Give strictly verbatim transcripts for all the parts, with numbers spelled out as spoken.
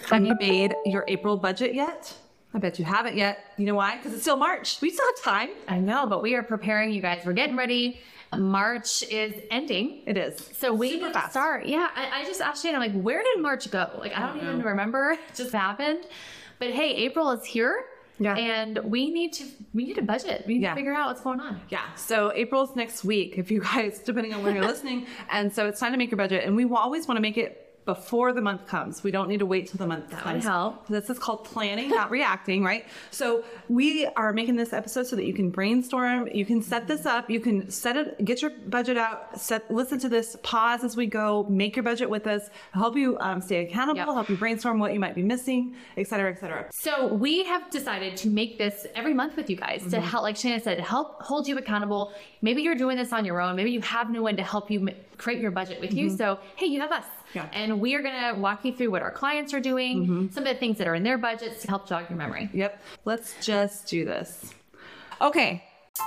Have you made your April budget yet? I bet you haven't yet. You know why? Because it's still March. We still have time. I know, but we are preparing, you guys. We're getting ready. March is ending. It is. So we Super need to fast. start. Yeah, I, I just asked Shane, I'm like, where did March go? Like, I don't, I don't even know. remember. It just happened. But hey, April is here. Yeah. And we need to we need a budget. We need Yeah. to figure out what's going on. Yeah. So April's next week, if you guys, depending on when you're listening. And so it's time to make your budget. And we will always want to make it before the month comes. We don't need to wait till the month That comes. would help. This is called planning, not reacting, right? So we are making this episode so that you can brainstorm, you can set this up, you can set it, get your budget out, set, listen to this, pause as we go, make your budget with us, help you um, stay accountable, Yep. help you brainstorm what you might be missing, et cetera, et cetera. So we have decided to make this every month with you guys Mm-hmm. to help, like Shana said, help hold you accountable. Maybe you're doing this on your own. Maybe you have no one to help you m- create your budget with you. So, hey, you have us. Yeah. And we are going to walk you through what our clients are doing, Mm-hmm. some of the things that are in their budgets to help jog your memory. Yep. Let's just do this. Okay.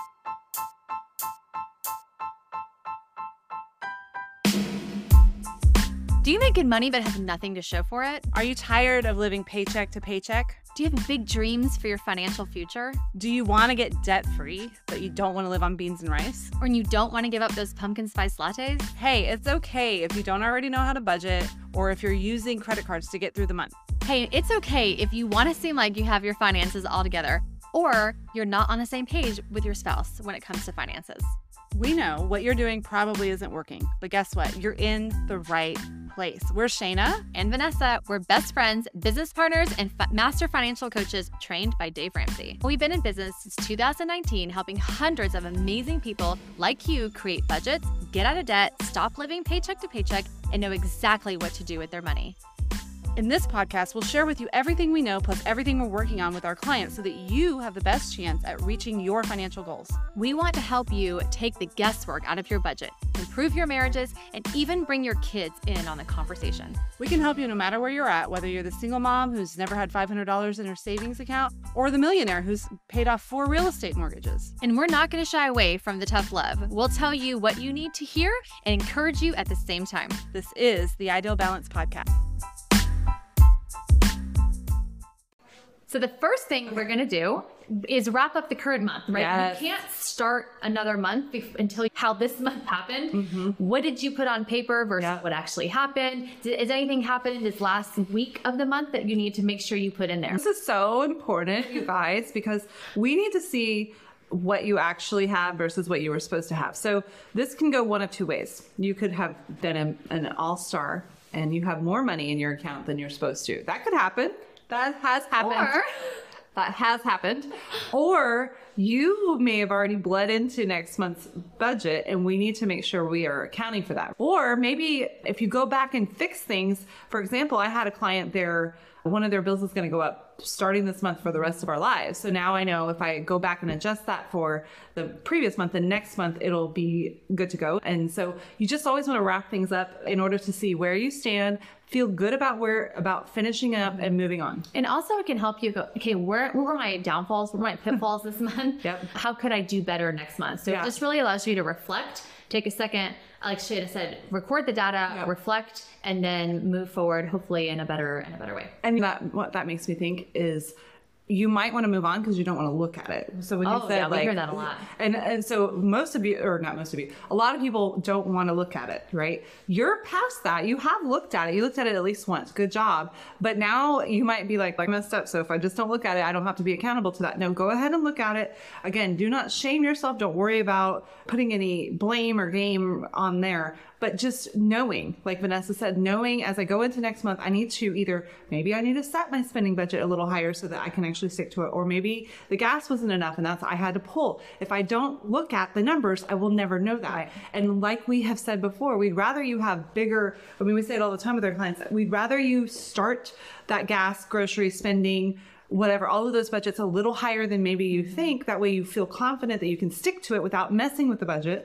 Do you make good money but have nothing to show for it? Are you tired of living paycheck to paycheck? Do you have big dreams for your financial future? Do you want to get debt-free, but you don't want to live on beans and rice? Or you don't want to give up those pumpkin spice lattes? Hey, it's okay if you don't already know how to budget or if you're using credit cards to get through the month. Hey, it's okay if you want to seem like you have your finances all together or you're not on the same page with your spouse when it comes to finances. We know what you're doing probably isn't working, but guess what? You're in the right place. We're Shana and Vanessa. We're best friends, business partners, and fi- master financial coaches trained by Dave Ramsey. We've been in business since two thousand nineteen, helping hundreds of amazing people like you create budgets, get out of debt, stop living paycheck to paycheck, and know exactly what to do with their money. In this podcast, we'll share with you everything we know plus everything we're working on with our clients so that you have the best chance at reaching your financial goals. We want to help you take the guesswork out of your budget, improve your marriages, and even bring your kids in on the conversation. We can help you no matter where you're at, whether you're the single mom who's never had five hundred dollars in her savings account or the millionaire who's paid off four real estate mortgages. And we're not going to shy away from the tough love. We'll tell you what you need to hear and encourage you at the same time. This is the Ideal Balance Podcast. So the first thing we're going to do is wrap up the current month, right? Yes. You can't start another month bef- until how this month happened. Mm-hmm. What did you put on paper versus Yeah. what actually happened? Did, is anything happen in this last week of the month that you need to make sure you put in there? This is so important, you guys, because we need to see what you actually have versus what you were supposed to have. So this can go one of two ways. You could have been a, an all-star and you have more money in your account than you're supposed to. That could happen. That has happened. Or- That has happened. Or you may have already bled into next month's budget and we need to make sure we are accounting for that. Or maybe if you go back and fix things, for example, I had a client there, one of their bills is going to go up starting this month for the rest of our lives. So now I know if I go back and adjust that for the previous month, the next month it'll be good to go. And so you just always want to wrap things up in order to see where you stand, feel good about where, about finishing up and moving on. And also it can help you go, okay, where, where were my downfalls? Where were my pitfalls this month? Yep. How could I do better next month? So Yeah. it just really allows you to reflect, take a second, like Shana said, record the data, Yep. reflect, and then move forward, hopefully in a better, in a better way. And that, what that makes me think is you might want to move on because you don't want to look at it. So when you Oh, said yeah, we like, hear that a lot. And, and so most of you, or not most of you, a lot of people don't want to look at it, right? You're past that. You have looked at it. You looked at it at least once. Good job. But now you might be like, like I messed up. So if I just don't look at it, I don't have to be accountable to that. No, go ahead and look at it. Again, do not shame yourself. Don't worry about putting any blame or game on there. But just knowing, like Vanessa said, knowing as I go into next month, I need to either, maybe I need to set my spending budget a little higher so that I can actually stick to it. Or maybe the gas wasn't enough and that's, I had to pull. If I don't look at the numbers, I will never know that. Right. And like we have said before, we'd rather you have bigger, I mean, we say it all the time with our clients, we'd rather you start that gas, grocery spending, whatever, all of those budgets a little higher than maybe you think. That way you feel confident that you can stick to it without messing with the budget.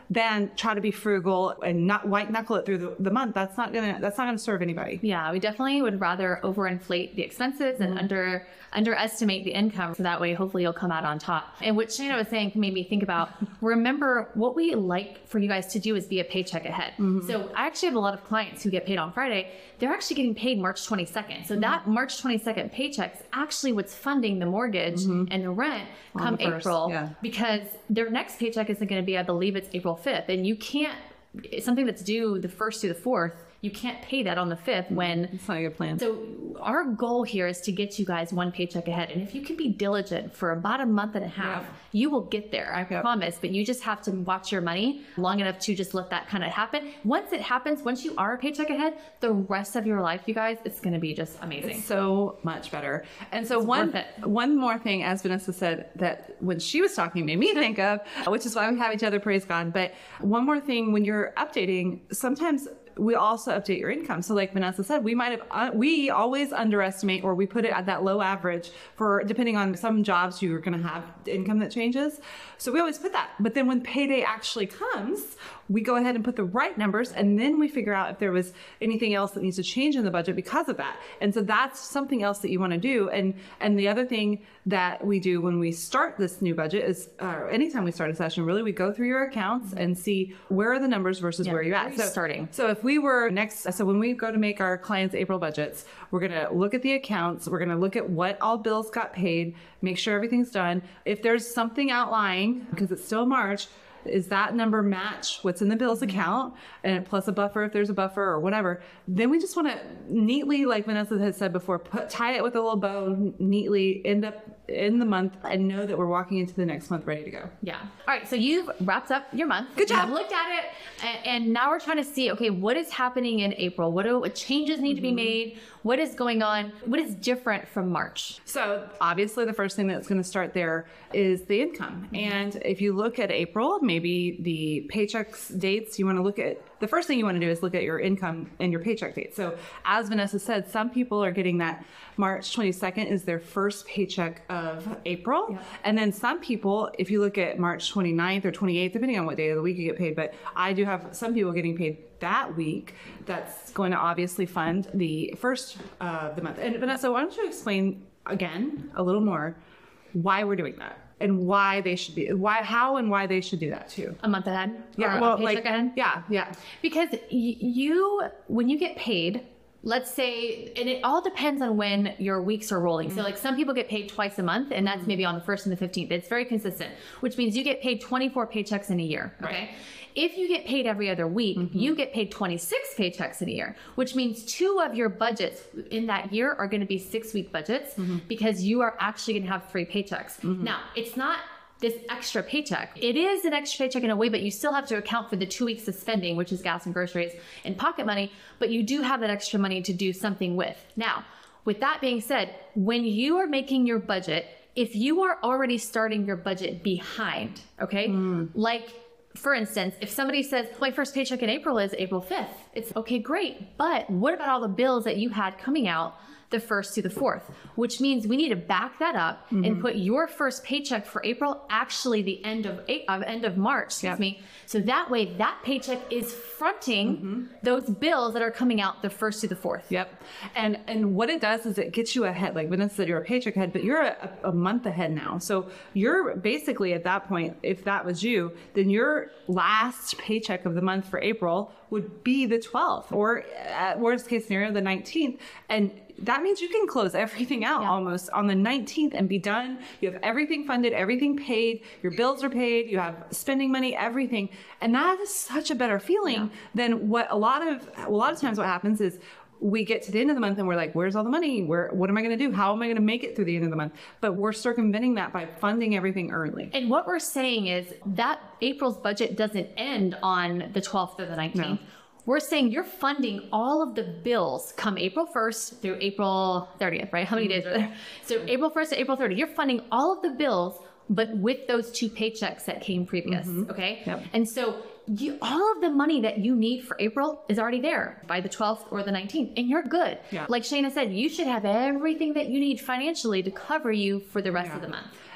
than try to be frugal and not white knuckle it through the, the month. That's not gonna that's not gonna serve anybody. Yeah, we definitely would rather overinflate the expenses and under underestimate the income, so that way hopefully you'll come out on top. And what Shana was saying made me think about, remember what we like for you guys to do is be a paycheck ahead. Mm-hmm. So I actually have a lot of clients who get paid on Friday. They're actually getting paid March twenty-second. So mm-hmm. that March twenty-second paycheck's actually what's funding the mortgage mm-hmm. and the rent come the April, yeah. because their next paycheck isn't going to be, I believe it's April fifth, and you can't, it's something that's due the first to the fourth. You can't pay that on the fifth when... It's not a good plan. So our goal here is to get you guys one paycheck ahead. And if you can be diligent for about a month and a half, yep. you will get there, I yep. promise. But you just have to watch your money long enough to just let that kind of happen. Once it happens, once you are a paycheck ahead, the rest of your life, you guys, it's going to be just amazing. It's so much better. And so one, one more thing, as Vanessa said, that when she was talking made me think of, which is why we have each other, praise God. But one more thing, when you're updating, sometimes... we also update your income. So like Vanessa said, we might have, uh, we always underestimate, or we put it at that low average for, depending on some jobs, you're going to have income that changes. So we always put that. But then when payday actually comes, we go ahead and put the right numbers, and then we figure out if there was anything else that needs to change in the budget because of that. And so that's something else that you want to do. And and the other thing that we do when we start this new budget is, uh, anytime we start a session, really, we go through your accounts and see where are the numbers versus yeah, where you're at. So starting. So if we were next, so when we go to make our clients' April budgets, we're going to look at the accounts. We're going to look at what all bills got paid, make sure everything's done. If there's something outlying, because it's still March, is that number match what's in the bills account, and plus a buffer if there's a buffer or whatever, then we just want to neatly, like Vanessa had said before, put tie it with a little bow, neatly end up in the month, and know that we're walking into the next month ready to go. Yeah. All right. So you've wrapped up your month. Good job. You've looked at it, and, and now we're trying to see, okay, what is happening in April? What do what changes need mm-hmm. to be made? What is going on? What is different from March? So obviously the first thing that's going to start there is the income. Mm-hmm. And if you look at April, maybe the paychecks dates, you want to look at, the first thing you want to do is look at your income and your paycheck date. So as Vanessa said, some people are getting that March twenty-second is their first paycheck of April. Yeah. And then some people, if you look at March twenty-ninth or twenty-eighth, depending on what day of the week you get paid, but I do have some people getting paid that week. That's going to obviously fund the first uh, of the month. And Vanessa, why don't you explain again a little more why we're doing that? And why they should be, why, how and why they should do that too. A month ahead? Yeah, or well, a paycheck like, ahead? yeah, yeah. Because y- you, when you get paid, let's say, and it all depends on when your weeks are rolling. Mm-hmm. So like some people get paid twice a month, and that's mm-hmm. maybe on the first and the fifteenth. It's very consistent, which means you get paid twenty-four paychecks in a year, okay? Right. If you get paid every other week, mm-hmm. you get paid twenty-six paychecks in a year, which means two of your budgets in that year are going to be six-week budgets mm-hmm. because you are actually going to have three paychecks. Mm-hmm. Now, it's not this extra paycheck. It is an extra paycheck in a way, but you still have to account for the two weeks of spending, which is gas and groceries and pocket money, but you do have that extra money to do something with. Now, with that being said, when you are making your budget, if you are already starting your budget behind, okay, mm. like for instance, if somebody says, my first paycheck in April is April fifth, it's okay, great. But what about all the bills that you had coming out the first to the fourth, which means we need to back that up mm-hmm. and put your first paycheck for April, actually the end of uh, end of March, excuse yep. me. So that way that paycheck is fronting mm-hmm. those bills that are coming out the first to the fourth. Yep. And and what it does is it gets you ahead. Like Vanessa said, you're a paycheck ahead, but you're a, a month ahead now. So you're basically at that point, if that was you, then your last paycheck of the month for April would be the twelfth, or at worst case scenario, the nineteenth. And that means you can close everything out yeah. almost on the nineteenth and be done. You have everything funded, everything paid, your bills are paid, you have spending money, everything. And that is such a better feeling yeah. than what a lot of, a lot of times what happens is we get to the end of the month and we're like, where's all the money? Where, what am I going to do? How am I going to make it through the end of the month? But we're circumventing that by funding everything early. And what we're saying is that April's budget doesn't end on the twelfth or the nineteenth. No. We're saying you're funding all of the bills come April first through April thirtieth, right? How many days are there? So April first to April thirtieth, you're funding all of the bills, but with those two paychecks that came previous, mm-hmm. okay? Yep. And so you, all of the money that you need for April is already there by the twelfth or the nineteenth, and you're good. Yeah. Like Shana said, you should have everything that you need financially to cover you for the rest yeah. of the month.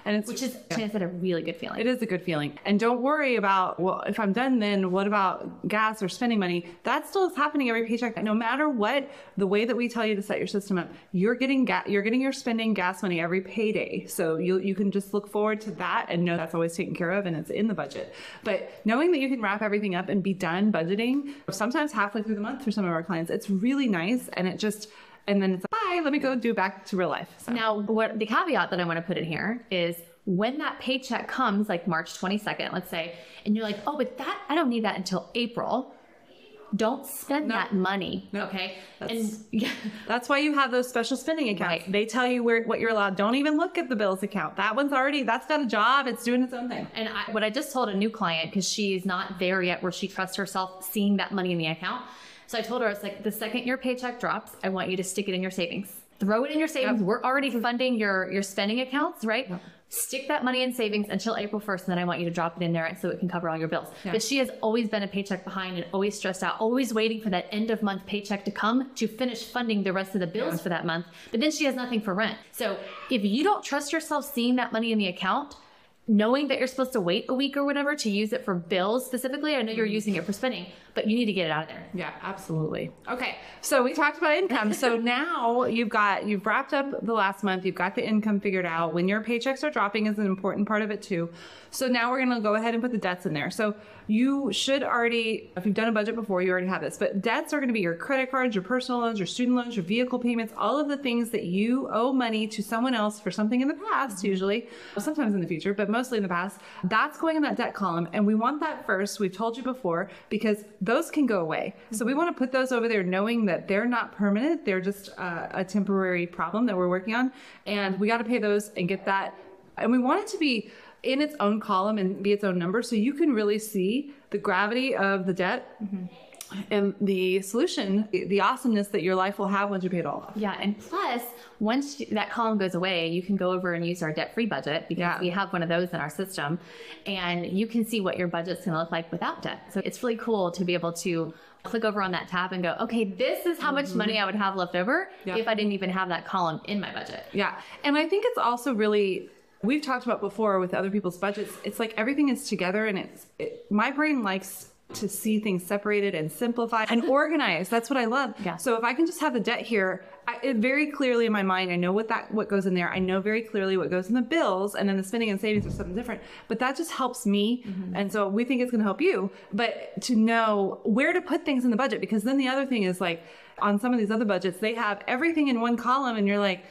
And it's Which is, Shannon said, a really good feeling. It is a good feeling. And don't worry about, well, if I'm done, then what about gas or spending money? That still is happening every paycheck. No matter what, the way that we tell you to set your system up, you're getting ga- you're getting your spending gas money every payday. So you you can just look forward to that and know that's always taken care of and it's in the budget. But knowing that you can wrap everything up and be done budgeting, sometimes halfway through the month for some of our clients, it's really nice. And it just, and then it's like, bye, let me go do back to real life. So. Now, what the caveat that I want to put in here is when that paycheck comes, like March twenty-second, let's say, and you're like, oh, but that, I don't need that until April. Don't spend No. that money. No. Okay. That's, and yeah. that's why you have those special spending accounts. Right. They tell you where what you're allowed. Don't even look at the bills account. That one's already, that's got a job. It's doing its own thing. And I, what I just told a new client, because she's not there yet where she trusts herself seeing that money in the account. So I told her, it's like, the second your paycheck drops, I want you to stick it in your savings. Throw it in your savings. Yep. We're already funding your, your spending accounts, right? Yep. Stick that money in savings until April first, and then I want you to drop it in there so it can cover all your bills. Yeah. But she has always been a paycheck behind and always stressed out, always waiting for that end of month paycheck to come to finish funding the rest of the bills Yeah. for that month. But then she has nothing for rent. So if you don't trust yourself seeing that money in the account, knowing that you're supposed to wait a week or whatever to use it for bills specifically, I know you're using it for spending, but you need to get it out of there. Yeah, absolutely. Okay, so we talked about income. So now you've got, you've wrapped up the last month, you've got the income figured out. When your paychecks are dropping is an important part of it too. So now we're gonna go ahead and put the debts in there. So you should already, if you've done a budget before, you already have this, but debts are gonna be your credit cards, your personal loans, your student loans, your vehicle payments, all of the things that you owe money to someone else for something in the past, usually, sometimes in the future, but mostly in the past. That's going in that debt column. And we want that first, we've told you before, because those can go away. So we want to put those over there knowing that they're not permanent. They're just uh, a temporary problem that we're working on. And we got to pay those and get that. And we want it to be in its own column and be its own number so you can really see the gravity of the debt. Mm-hmm. And the solution, the awesomeness that your life will have once you pay it all off. Yeah, and plus, once you, that column goes away, you can go over and use our debt-free budget because Yeah. we have one of those in our system, and you can see what your budget's going to look like without debt. So it's really cool to be able to click over on that tab and go, okay, this is how much mm-hmm. money I would have left over Yeah. if I didn't even have that column in my budget. Yeah, and I think it's also really, we've talked about before with other people's budgets, it's like everything is together and it's, it, my brain likes to see things separated and simplified and organized. That's what I love. Yeah. So if I can just have the debt here, I, it very clearly in my mind, I know what that what goes in there. I know very clearly what goes in the bills, and then the spending and savings are something different. But that just helps me, mm-hmm. and so we think it's going to help you. But to know where to put things in the budget, because then the other thing is like on some of these other budgets, they have everything in one column, and you're like,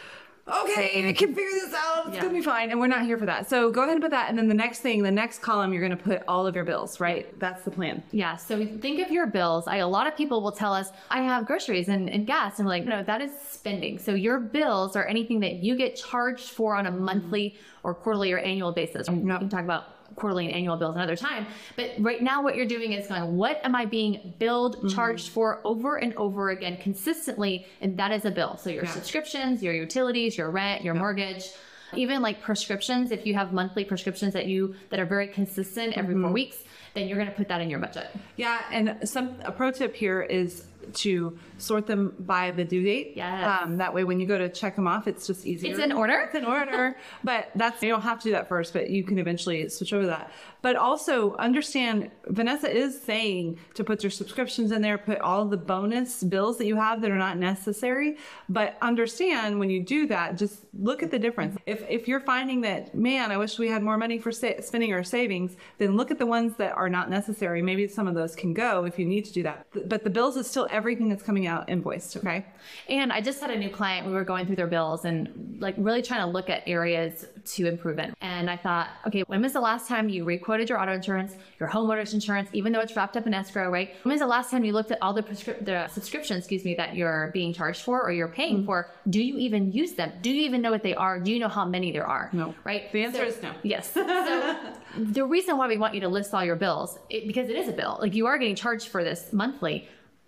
okay, I can figure this out. It's Yeah. gonna be fine. And we're not here for that. So go ahead and put that. And then the next thing, the next column, you're gonna put all of your bills, right? That's the plan. Yeah. So think of your bills. I, a lot of people will tell us, I have groceries and, and gas. And we're like, no, that is spending. So your bills are anything that you get charged for on a monthly or quarterly or annual basis. And Yep. we can talk about quarterly and annual bills another time. But right now what you're doing is going, what am I being billed, mm-hmm. charged for over and over again consistently? And that is a bill. So your Yeah. subscriptions, your utilities, your rent, your yeah. mortgage, even like prescriptions. If you have monthly prescriptions that you, that are very consistent every mm-hmm. four weeks, then you're going to put that in your budget. Yeah. And some, a pro tip here is to sort them by the due date. Yes. Um, that way, when you go to check them off, it's just easier. It's in order. It's in order. But that's, you don't have to do that first, but you can eventually switch over that. But also understand, Vanessa is saying to put your subscriptions in there, put all the bonus bills that you have that are not necessary. But understand when you do that, just look at the difference. If if you're finding that, man, I wish we had more money for sa- spending or savings, then look at the ones that are not necessary. Maybe some of those can go if you need to do that. But the bills is still everything that's coming out invoiced, okay? And I just had a new client. We were going through their bills and like really trying to look at areas to improve in. And I thought, okay, when was the last time you requoted your auto insurance, your homeowner's insurance, even though it's wrapped up in escrow, right? When was the last time you looked at all the, prescri- the subscriptions, excuse me, that you're being charged for or you're paying mm-hmm. for? Do you even use them? Do you even know what they are? Do you know how many there are? No. Right? The answer so, is no. Yes. So the reason why we want you to list all your bills, it, because it is a bill. Like you are getting charged for this monthly.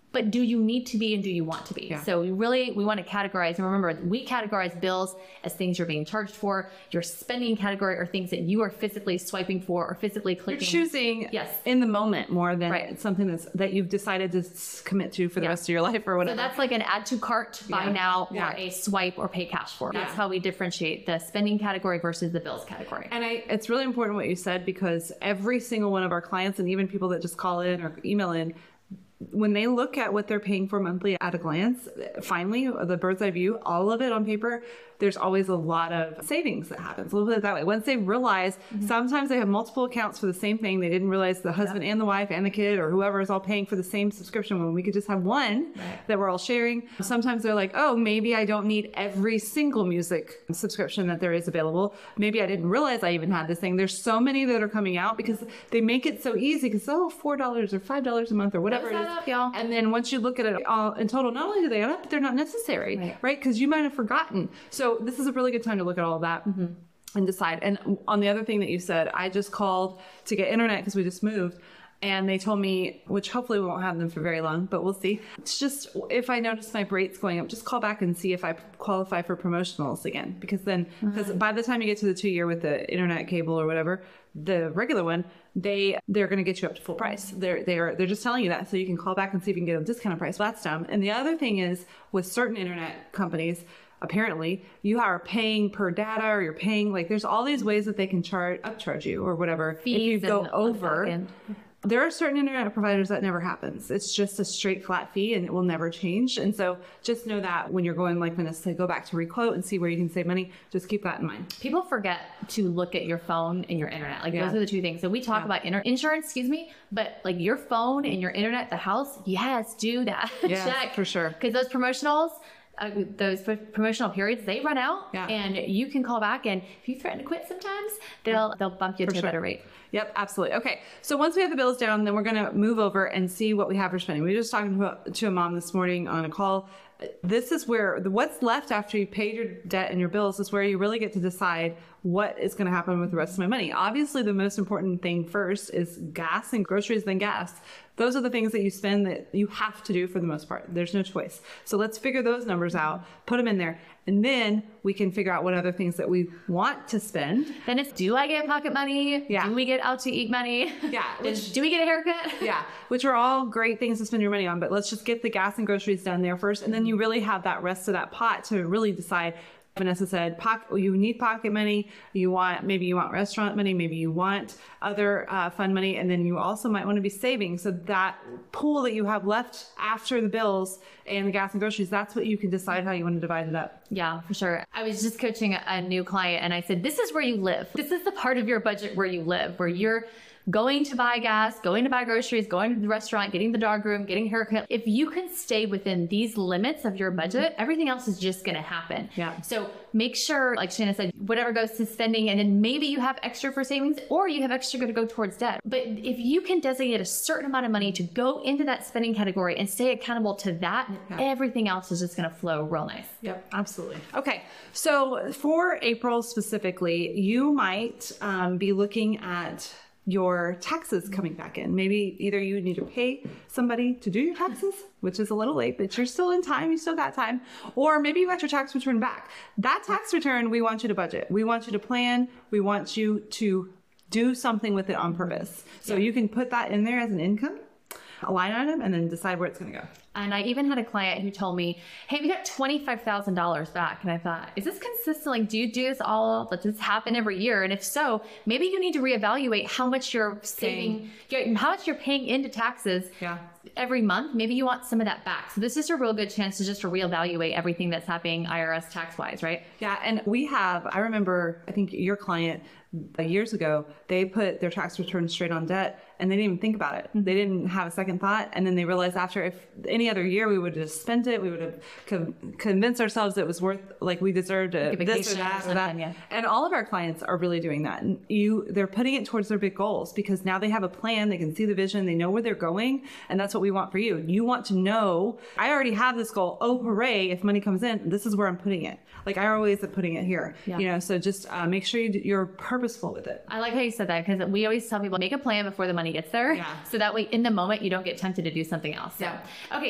but do you need to be and do you want to be? Yeah. So we really, we want to categorize. And remember, we categorize bills as things you're being charged for. Your spending category are things that you are physically swiping for or physically clicking. You're choosing Yes. in the moment more than Right. something that's, that you've decided to s- commit to for the Yeah. rest of your life or So whatever. that's like an add to cart, buy Yeah. now, or Yeah. a swipe or pay cash for. That's Yeah. how we differentiate the spending category versus the bills category. And I, it's really important what you said, because every single one of our clients, and even people that just call in or email in, when they look at what they're paying for monthly at a glance, finally, the bird's eye view, all of it on paper, there's always a lot of savings that happens. We'll put it that way. Once they realize, mm-hmm. sometimes they have multiple accounts for the same thing. They didn't realize the husband yeah. and the wife and the kid or whoever is all paying for the same subscription when we could just have one right. that we're all sharing. Sometimes they're like, oh, maybe I don't need every single music subscription that there is available. Maybe I didn't realize I even had this thing. There's so many that are coming out because they make it so easy because, oh, four dollars or five dollars a month or whatever it is. Up, y'all. And then once you look at it all in total, not only do they add up, but they're not necessary, right? Because you might have forgotten. So this is a really good time to look at all of that mm-hmm. and decide. And on the other thing that you said, I just called to get internet because we just moved. And they told me, which hopefully we won't have them for very long, but we'll see. It's just, if I notice my rates going up, just call back and see if I qualify for promotionals again. Because then, because mm-hmm. by the time you get to the two year with the internet cable or whatever, the regular one, they, they're going to get you up to full price. They're, they're, they're just telling you that. So you can call back and see if you can get a discounted price. Well, that's dumb. And the other thing is with certain internet companies, apparently you are paying per data, or you're paying, like, there's all these ways that they can charge, upcharge you or whatever. Fees if you go and over. There are certain internet providers that never happens. It's just a straight flat fee and it will never change. And so just know that when you're going, like Vanessa said, go back to requote and see where you can save money. Just keep that in mind. People forget to look at your phone and your internet. Like yeah. those are the two things. So we talk yeah. about inter- insurance, excuse me, but like your phone and your internet at the house, yes, do that. Yes, check. For sure. Because those promotionals, Uh, those promotional periods, they run out yeah. and you can call back, and if you threaten to quit sometimes, they'll they'll bump you for to sure. a better rate. Yep, absolutely. Okay, so once we have the bills down, then we're going to move over and see what we have for spending. We were just talking to, to a mom this morning on a call. This is where the, what's left after you paid your debt and your bills is where you really get to decide what is going to happen with the rest of my money. Obviously, the most important thing first is gas and groceries, then gas. Those are the things that you spend that you have to do for the most part. There's no choice. So let's figure those numbers out, put them in there, and then we can figure out what other things that we want to spend. Then it's, do I get pocket money? Yeah. Do we get out to eat money? Yeah. Which, do we get a haircut? Yeah. Which are all great things to spend your money on, but let's just get the gas and groceries done there first. And then you really have that rest of that pot to really decide. Vanessa said, pocket, you need pocket money. You want, maybe you want restaurant money. Maybe you want other uh, fun money. And then you also might want to be saving. So that pool that you have left after the bills and the gas and groceries, that's what you can decide how you want to divide it up. Yeah, for sure. I was just coaching a new client and I said, this is where you live. This is the part of your budget where you live, where you're going to buy gas, going to buy groceries, going to the restaurant, getting the dog room, getting a haircut. If you can stay within these limits of your budget, everything else is just going to happen. Yeah. So make sure, like Shanna said, whatever goes to spending, and then maybe you have extra for savings or you have extra to go towards debt. But if you can designate a certain amount of money to go into that spending category and stay accountable to that, yeah. everything else is just going to flow real nice. Yep, absolutely. Okay. So for April specifically, you might um, be looking at your taxes coming back in. Maybe either you need to pay somebody to do your taxes, which is a little late, but you're still in time, you still got time, or maybe you got your tax return back. That tax return, we want you to budget. We want you to plan. We want you to do something with it on purpose. So yeah. you can put that in there as an income, a line item, and then decide where it's going to go. And I even had a client who told me, hey, we got twenty-five thousand dollars back. And I thought, is this consistent? Like, do you do this all, does this happen every year? And if so, maybe you need to reevaluate how much you're saving, paying. how much you're paying into taxes yeah. every month. Maybe you want some of that back. So this is a real good chance to just to reevaluate everything that's happening I R S tax wise, right? Yeah. And we have, I remember, I think your client years ago, they put their tax return straight on debt and they didn't even think about it. Mm-hmm. They didn't have a second thought. And then they realized after, if any other year we would have just spent it, we would have con- convinced ourselves it was worth, like we deserved it, this or that or, or that. Yeah. And all of our clients are really doing that. And you, they're putting it towards their big goals because now they have a plan, they can see the vision, they know where they're going. And that's what we want for you. You want to know, I already have this goal. Oh, hooray. If money comes in, this is where I'm putting it. Like I always am putting it here, yeah. you know, so just uh, make sure you do, you're purposeful with it. I like how you said that because we always tell people make a plan before the money gets there. Yeah. So that way in the moment, you don't get tempted to do something else. So, yeah. okay.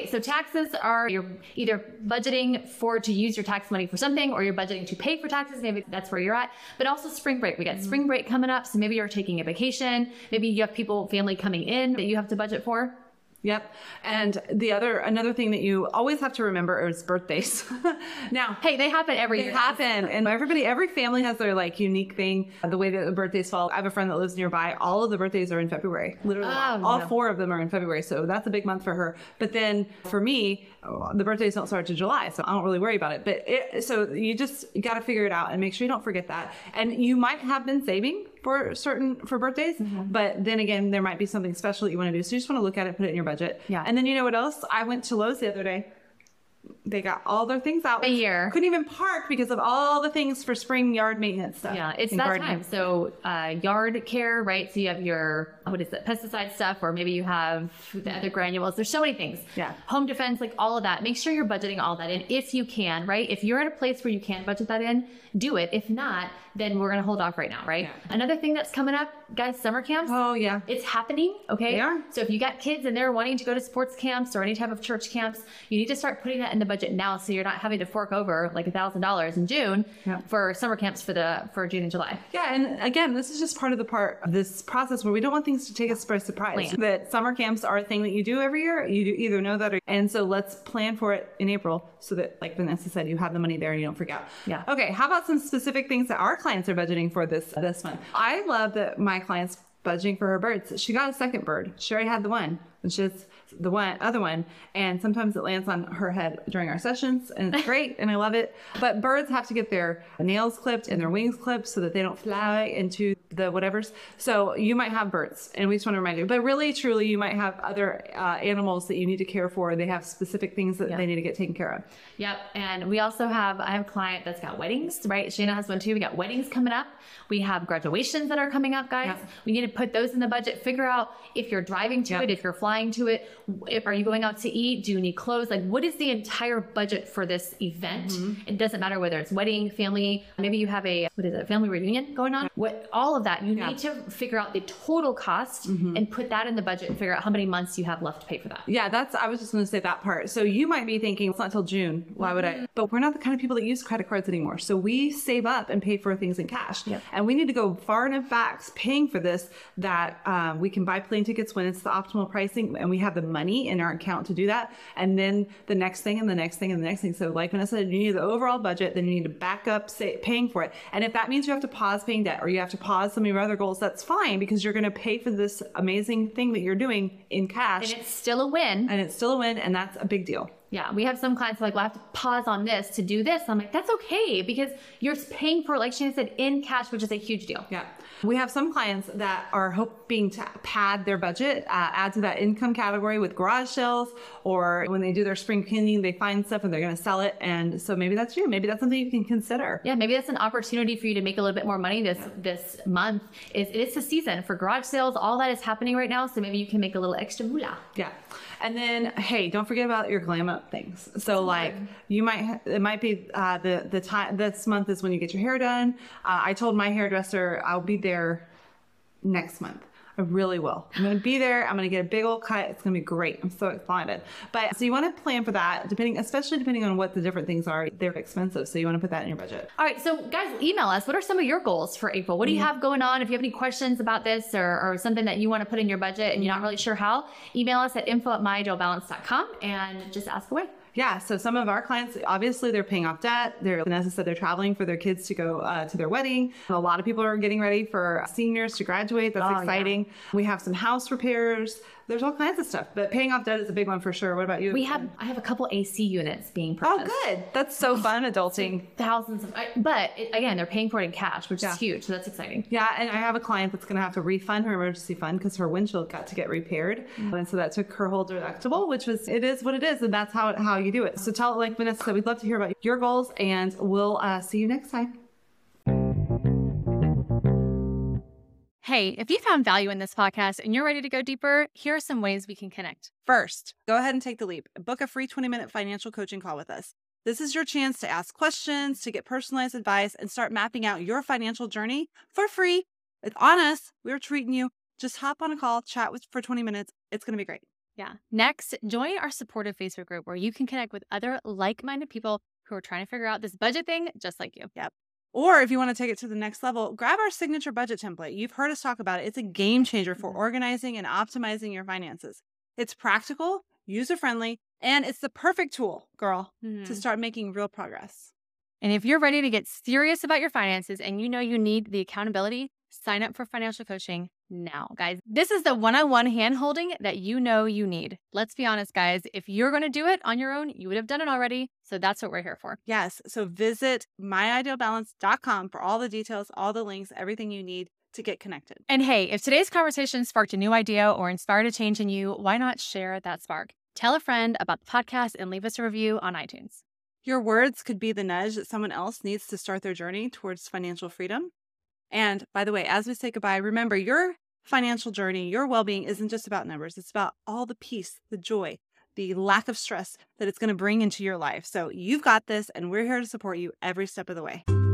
Okay, so taxes are, you're either budgeting for to use your tax money for something, or you're budgeting to pay for taxes. Maybe that's where you're at. But also spring break. We got mm-hmm. spring break coming up. So maybe you're taking a vacation. Maybe you have people, family coming in that you have to budget for. Yep. And the other, another thing that you always have to remember is birthdays. Now, hey, they happen every they year. They happen. And everybody, every family has their like unique thing, the way that the birthdays fall. I have a friend that lives nearby. All of the birthdays are in February. Literally. Oh, all no. four of them are in February. So that's a big month for her. But then for me, the birthdays don't start to July. So I don't really worry about it. But it, so you just got to figure it out and make sure you don't forget that. And you might have been saving for certain, for birthdays, mm-hmm. but then again, there might be something special that you want to do. So you just want to look at it, put it in your budget. Yeah. And then you know what else? I went to Lowe's the other day. They got all their things out. A year. Couldn't even park because of all the things for spring yard maintenance stuff. Yeah, it's that gardening. time. So uh, yard care, right? So you have your, what is it, pesticide stuff, or maybe you have the other granules. There's so many things. Yeah. Home defense, like all of that. Make sure you're budgeting all that in if you can, right? If you're in a place where you can budget that in, do it. If not, then we're going to hold off right now, right? Yeah. Another thing that's coming up, guys, summer camps. Oh, yeah. It's happening, okay? They are. So if you got kids and they're wanting to go to sports camps or any type of church camps, you need to start putting that in the budget now so you're not having to fork over like a thousand dollars in June yeah. for summer camps for the for June and July. Yeah, and again, this is just part of the part of this process where we don't want things to take us by surprise. Plan. That summer camps are a thing that you do every year. You do either know that or, and so let's plan for it in April so that, like Vanessa said, you have the money there and you don't forget. Yeah. Okay, how about some specific things that our clients are budgeting for this this month? I love that my clients budgeting for her birds. She got a second bird. She already had the one, and she's the one other one, and sometimes it lands on her head during our sessions, and it's great, and I love it. But birds have to get their nails clipped and their wings clipped so that they don't fly into the whatevers. So you might have birds, and we just want to remind you. But really, truly, you might have other uh, animals that you need to care for. They have specific things that yep. they need to get taken care of. Yep. And we also have, I have a client that's got weddings, right? Shayna has one too. We got weddings coming up. We have graduations that are coming up, guys. Yep. We need to put those in the budget. Figure out if you're driving to yep. it, if you're flying to it, if are you going out to eat? Do you need clothes? Like, what is the entire budget for this event? Mm-hmm. It doesn't matter whether it's wedding, family, maybe you have a, what is it, family reunion going on? What, all of that, you yeah. need to figure out the total cost mm-hmm. and put that in the budget and figure out how many months you have left to pay for that. Yeah, that's, I was just going to say that part. So you might be thinking, it's not till June. Why would I? But we're not the kind of people that use credit cards anymore. So we save up and pay for things in cash. Yep. And we need to go far enough back paying for this that um, we can buy plane tickets when it's the optimal pricing and we have the money in our account to do that. And then the next thing and the next thing and the next thing. So like Vanessa said, you need the overall budget, then you need to back up say, paying for it. And if that means you have to pause paying debt or you have to pause some of your other goals, that's fine because you're going to pay for this amazing thing that you're doing in cash. And it's still a win. And it's still a win. And that's a big deal. Yeah, we have some clients who are like, well, I have to pause on this to do this. I'm like, that's okay because you're paying for, like Shayna said, in cash, which is a huge deal. Yeah. We have some clients that are hoping to pad their budget, uh, add to that income category with garage sales, or when they do their spring cleaning, they find stuff and they're going to sell it. And so maybe that's you. Maybe that's something you can consider. Yeah, maybe that's an opportunity for you to make a little bit more money this yeah. this month. Is It's the season for garage sales. All that is happening right now. So maybe you can make a little extra moolah. Yeah. And then, hey, don't forget about your glam up things. So like you might, it might be uh, the, the time, this month is when you get your hair done. Uh, I told my hairdresser I'll be there next month. I really will. I'm going to be there. I'm going to get a big old cut. It's going to be great. I'm so excited. But so you want to plan for that, depending, especially depending on what the different things are. They're expensive. So you want to put that in your budget. All right. So guys, email us. What are some of your goals for April? What do you have going on? If you have any questions about this or, or something that you want to put in your budget and you're not really sure how, email us at info at my ideal balance dot com and just ask away. Yeah, so some of our clients, obviously they're paying off debt. They're, Vanessa said they're traveling for their kids to go uh, to their wedding. A lot of people are getting ready for seniors to graduate. That's oh, exciting. Yeah. We have some house repairs. There's all kinds of stuff, but paying off debt is a big one for sure. What about you? We have, I have a couple A C units being purchased. Oh, good. That's so fun, adulting. Thousands of, but it, again, they're paying for it in cash, which yeah. is huge. So that's exciting. Yeah, and I have a client that's going to have to refund her emergency fund because her windshield got to get repaired. Mm-hmm. And so that took her whole deductible, which was, it is what it is. And that's how, it, how you do it. So tell, like Vanessa said, we'd love to hear about your goals and we'll uh, see you next time. Hey, if you found value in this podcast and you're ready to go deeper, here are some ways we can connect. First, go ahead and take the leap. Book a free twenty minute financial coaching call with us. This is your chance to ask questions, to get personalized advice, and start mapping out your financial journey for free. It's on us. We're treating you. Just hop on a call, chat with for twenty minutes. It's going to be great. Yeah. Next, join our supportive Facebook group where you can connect with other like-minded people who are trying to figure out this budget thing just like you. Yep. Or if you want to take it to the next level, grab our signature budget template. You've heard us talk about it. It's a game changer for Mhm. organizing and optimizing your finances. It's practical, user-friendly, and it's the perfect tool, girl, Mhm. to start making real progress. And if you're ready to get serious about your finances and you know you need the accountability, sign up for financial coaching now, guys. This is the one-on-one hand-holding that you know you need. Let's be honest, guys. If you're going to do it on your own, you would have done it already. So that's what we're here for. Yes. So visit my ideal balance dot com for all the details, all the links, everything you need to get connected. And hey, if today's conversation sparked a new idea or inspired a change in you, why not share that spark? Tell a friend about the podcast and leave us a review on iTunes. Your words could be the nudge that someone else needs to start their journey towards financial freedom. And by the way, as we say goodbye, remember your financial journey, your well-being isn't just about numbers. It's about all the peace, the joy, the lack of stress that it's going to bring into your life. So you've got this, and we're here to support you every step of the way.